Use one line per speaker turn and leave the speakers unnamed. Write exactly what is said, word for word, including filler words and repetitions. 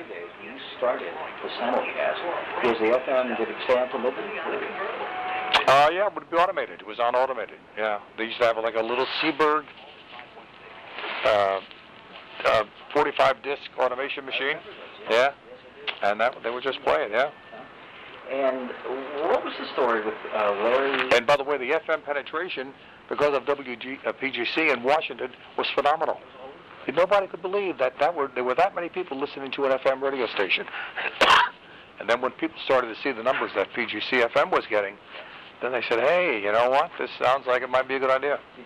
days, when you started the simulcast, was the F M, did it stay on for Liberty?
Uh, yeah, it would be automated. It was unautomated, yeah. They used to have like a little Seabird uh, uh, forty-five disc automation machine, yeah, and that they would just play it, yeah.
And what was the story with uh, Larry?
And by the way, the F M penetration, because of W G, uh, P G C in Washington, was phenomenal. Nobody could believe that, that were, there were that many people listening to an F M radio station. And then when people started to see the numbers that P G C F M was getting, then they said, hey, you know what, this sounds like it might be a good idea.